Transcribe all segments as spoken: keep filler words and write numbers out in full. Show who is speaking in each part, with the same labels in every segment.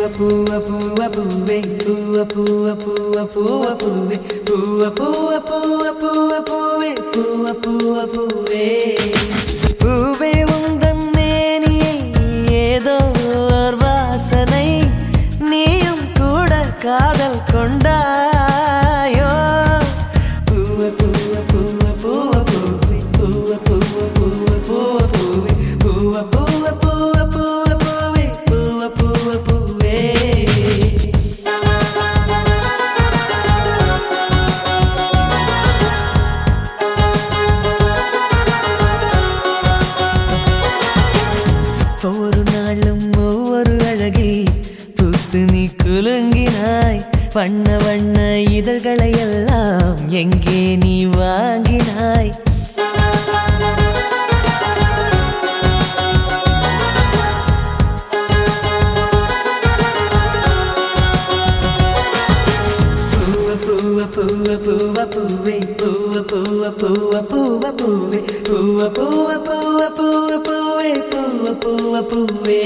Speaker 1: பூவ பூவ பூவே பூவ பூவ பூவ பூவ பூவே பூவ பூவ பூவ பூவ பூவே பூவ பூவ பூவே பூவே உந்தன் மேனியை ஏதோ ஒரு வாசனை நீயும் கூட காதல் கொண்டாயோ பூவ பூவ பூவ பூவ பூவே பூவ பூவ பூவ பூவ பூவே பூவ பூவ பூவ பூவ பூவே பூவ பூவ பூவே ஒவ்வொரு நாளும் ஒவ்வொரு அழகில் பூத்து நீ குலுங்கினாய் வண்ண வண்ண இதழ்களை எல்லாம் எங்கே நீ வாங்கினாய் பூவ பூவ பூவ பூவே பூவ பூவ பூவ பூவ பூவே பூவ பூவ பூவ பூவ பூவே பூவ பூவ பூவே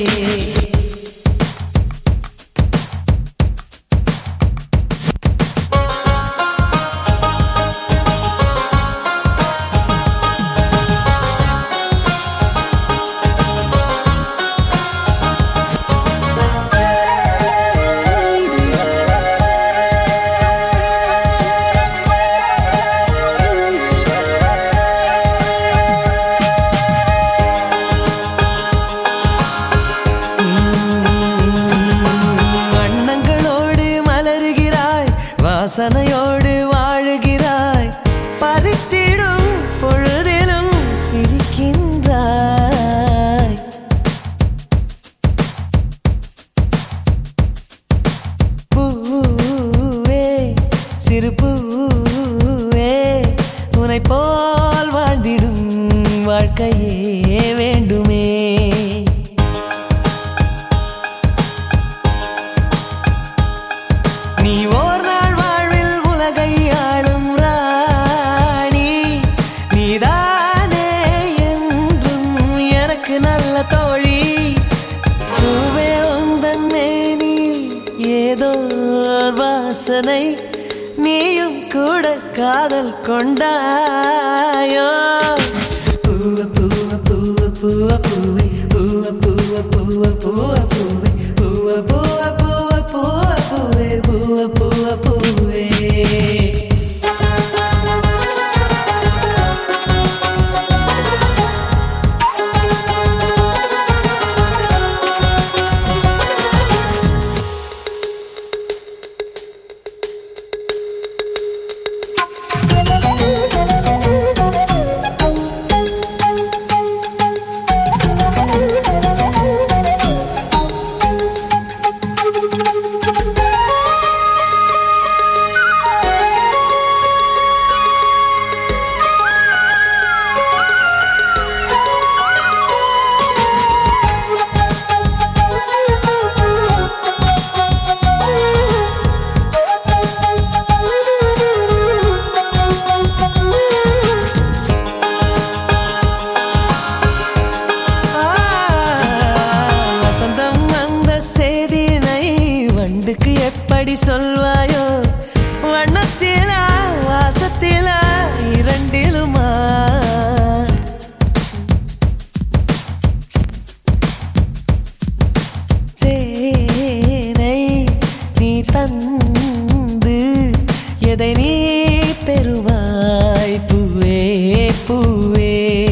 Speaker 1: வாசனையோடு வாழுகிறாய் பறித்திடும் பொழுதிலும் சிரிக்கின்றாய் பூவே சிறு பூவே உன்னை போல் வாழ்ந்திடும் வாழ்க்கையே வேண்டுமே நீ ஓர் நல்ல தோழி பூவே உந்தன் மேனில் ஏதோ வாசனை நீயும் கூட காதல் கொண்டாயோ பூவ பூவ பூவ பூவ பூவே பூவ பூவ பூவ பூவ பூவே பூவ பூவ பூவ பூவ பூவே பூவ பூவ பூவே எப்படி சொல்வாயோ வண்ணத்திலா வாசத்திலா இரண்டிலுமா தேனை நீ தந்து எதை நீ பெறுவாய் பூவே பூவே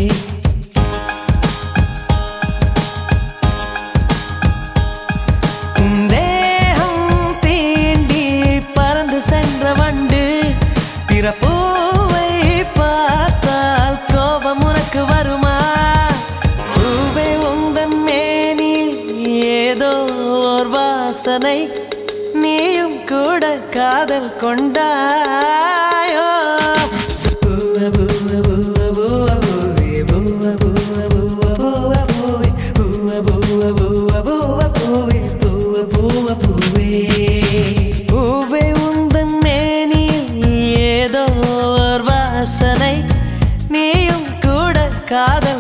Speaker 1: பூவை பார்த்தால் கோபம் உனக்கு வருமா பூவே உந்தன் மேனில் ஏதோ ஒரு வாசனை நீயும் கூட காதல் கொண்டாயோ பூவ பூவ பூவ பூவ பூவே பூவ பூவ பூவ பூவ பூவே பூவ பூவ பூவ பூவ பூவே பூவ பூவ பூவே பூவே உந்தன் மேனில் ஏதோ ஒரு வாசனை நீயும் கூட காதல்